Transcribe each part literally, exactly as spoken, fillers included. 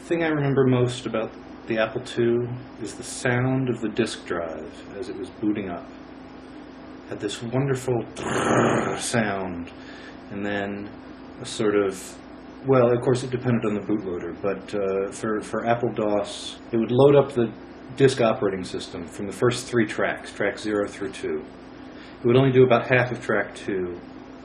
thing I remember most about the Apple two is the sound of the disk drive as it was booting up. It had this wonderful sound, and then a sort of, well, of course it depended on the bootloader, but uh, for, for Apple DOS, it would load up the disk operating system from the first three tracks, track zero through two. It would only do about half of track two,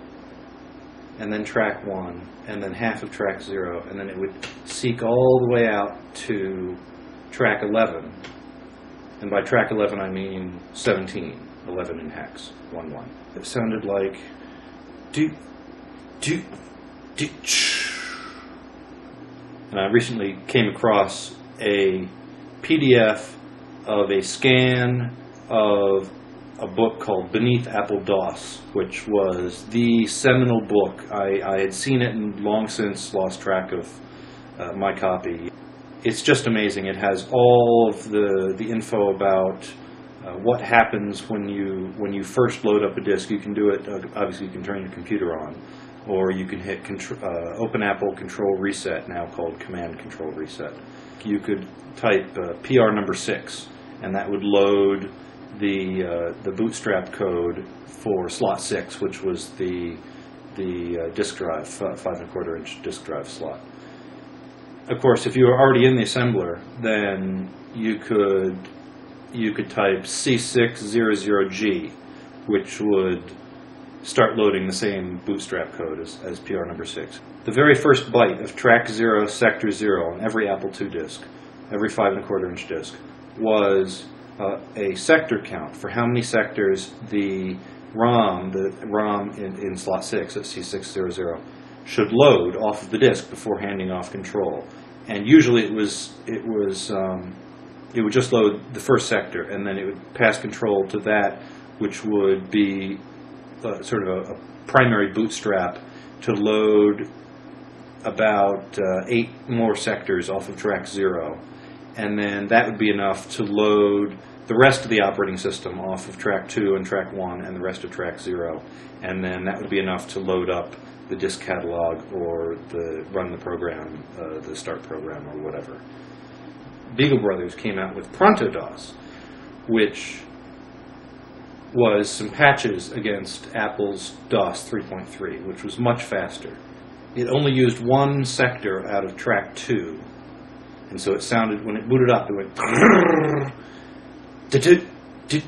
and then track one, and then half of track zero, and then it would seek all the way out to track eleven. And by track eleven I mean seventeen, eleven in hex, one one. It sounded like do do do ch. And I recently came across a P D F of a scan of a book called Beneath Apple DOS, which was the seminal book. I, I had seen it and long since lost track of uh, my copy. It's just amazing. It has all of the, the info about uh, what happens when you when you first load up a disk. You can do it, uh, obviously you can turn your computer on, or you can hit contr uh, Open Apple Control Reset, now called Command Control Reset. You could type uh, P R number six, and that would load the uh, the bootstrap code for slot six, which was the the uh, disk drive, uh, five and a quarter inch disk drive slot. Of course, if you were already in the assembler, then you could you could type C six hundred G, which would start loading the same bootstrap code as, as P R number six. The very first byte of track zero, sector zero on every Apple two disk, every five and a quarter inch disk, was uh, a sector count for how many sectors the ROM, the ROM in, in slot six at C six hundred, should load off of the disk before handing off control. And usually it was it was um, it would just load the first sector, and then it would pass control to that, which would be uh, sort of a, a primary bootstrap to load about uh, eight more sectors off of track zero, and then that would be enough to load the rest of the operating system off of track two and track one and the rest of track zero, and then that would be enough to load up the disk catalog or the run the program, uh, the start program or whatever. Beagle Brothers came out with Pronto DOS, which was some patches against Apple's DOS three point three, which was much faster. It only used one sector out of track two, and so it sounded, when it booted up, it went it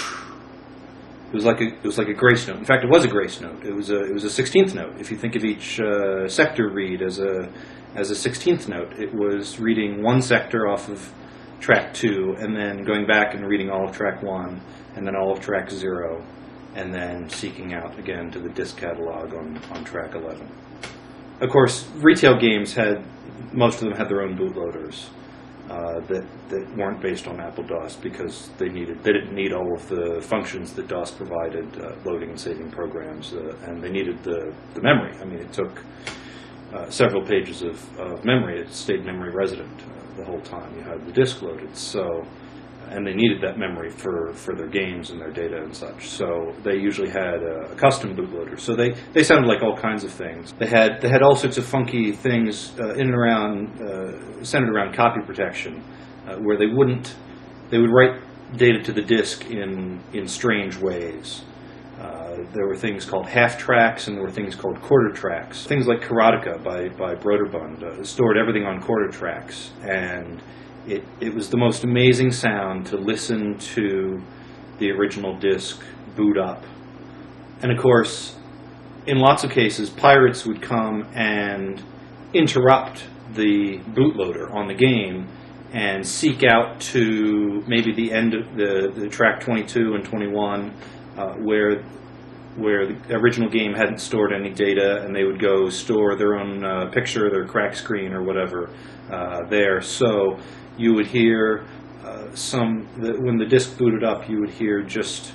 was like a it was like a grace note. In fact, it was a grace note. It was a it was a sixteenth note. If you think of each uh, sector read as a as a sixteenth note, it was reading one sector off of track two, and then going back and reading all of track one, and then all of track zero, and then seeking out again to the disk catalog on on track eleven. Of course, retail games had, most of them had their own bootloaders uh, that that weren't based on Apple DOS, because they needed they didn't need all of the functions that DOS provided, uh, loading and saving programs, uh, and they needed the the memory. I mean, it took uh, several pages of, of memory. It stayed memory resident uh, the whole time you had the disk loaded. So. And they needed that memory for, for their games and their data and such. So they usually had a, a custom bootloader. So they, they sounded like all kinds of things. They had they had all sorts of funky things uh, in and around, uh, centered around copy protection, uh, where they wouldn't, they would write data to the disk in in strange ways. Uh, there were things called half tracks, and there were things called quarter tracks. Things like Karateka by by Broderbund uh, stored everything on quarter tracks, and It, it was the most amazing sound to listen to the original disc boot up. And of course, in lots of cases, pirates would come and interrupt the bootloader on the game and seek out to maybe the end of the, the track twenty-two and twenty-one, uh, where where the original game hadn't stored any data, and they would go store their own uh, picture, their crack screen or whatever uh, there. So you would hear uh, some, the, when the disk booted up, you would hear just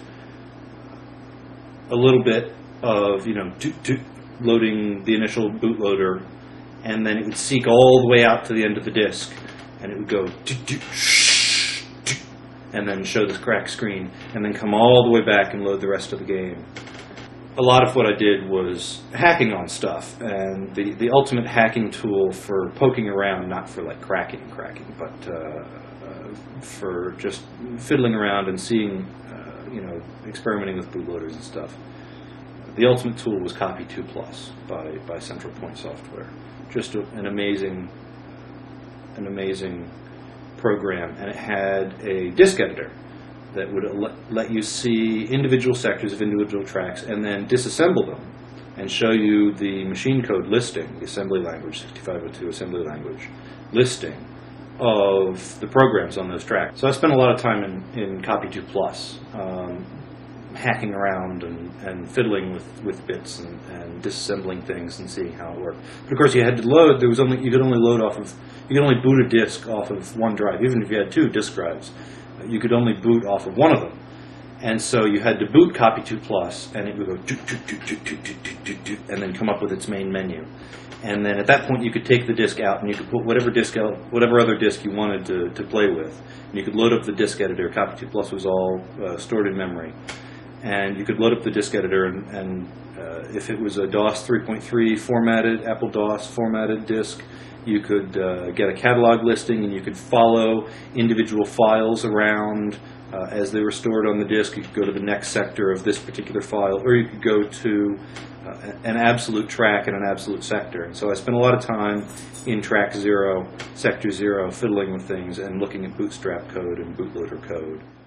a little bit of, you know, doot, doot, loading the initial bootloader, and then it would seek all the way out to the end of the disk, and it would go doot, doot, shh, doot, and then show this crack screen, and then come all the way back and load the rest of the game. a lot of what I did was hacking on stuff, and the, the ultimate hacking tool for poking around, not for like cracking and cracking, but uh, uh, for just fiddling around and seeing, uh, you know, experimenting with bootloaders and stuff. The ultimate tool was Copy two Plus by, by Central Point Software. Just a, an amazing, an amazing program, and it had a disk editor that would let, let you see individual sectors of individual tracks and then disassemble them and show you the machine code listing, the assembly language, sixty-five oh two assembly language listing of the programs on those tracks. So I spent a lot of time in, in Copy two Plus, um, hacking around and, and fiddling with, with bits and, and disassembling things and seeing how it worked. But of course you had to load, there was only, you could only load off of, you could only boot a disk off of one drive, even if you had two disk drives. You could only boot off of one of them. And so you had to boot Copy two Plus, and it would go do, do, do, do, do, do, do, do, and then come up with its main menu. And then at that point you could take the disk out and you could put whatever disk out, whatever other disk you wanted to, to play with. And you could load up the disk editor. Copy two Plus was all uh, stored in memory. And you could load up the disk editor, and, and uh, if it was a DOS three point three formatted, Apple DOS formatted disk, you could uh, get a catalog listing, and you could follow individual files around uh, as they were stored on the disk. You could go to the next sector of this particular file, or you could go to uh, an absolute track and an absolute sector. And so I spent a lot of time in track zero, sector zero, fiddling with things and looking at bootstrap code and bootloader code.